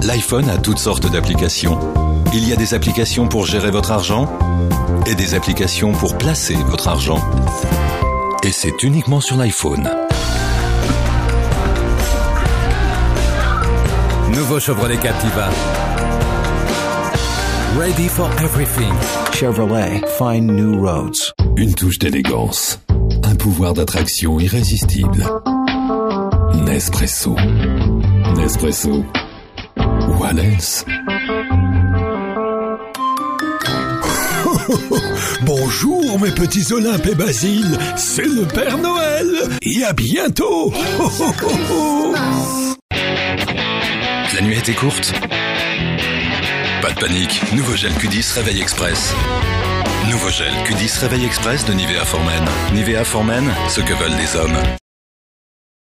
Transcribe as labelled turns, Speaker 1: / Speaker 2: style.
Speaker 1: L'iPhone a toutes sortes d'applications. Il y a des applications pour gérer votre argent et des applications pour placer votre argent. Et c'est uniquement sur l'iPhone.
Speaker 2: Nouveau Chevrolet Captiva. Ready for everything.
Speaker 3: Chevrolet, find new roads.
Speaker 1: Une touche d'élégance. Un pouvoir d'attraction irrésistible. Nespresso. Nespresso. What else?
Speaker 4: Bonjour mes petits Olympe et Basile, c'est le Père Noël et à bientôt.
Speaker 1: La nuit était courte? Pas de panique, nouveau gel Q10 Réveil Express. Nouveau gel Q10 Réveil Express de Nivea For Men. Nivea For Men, ce que veulent les hommes.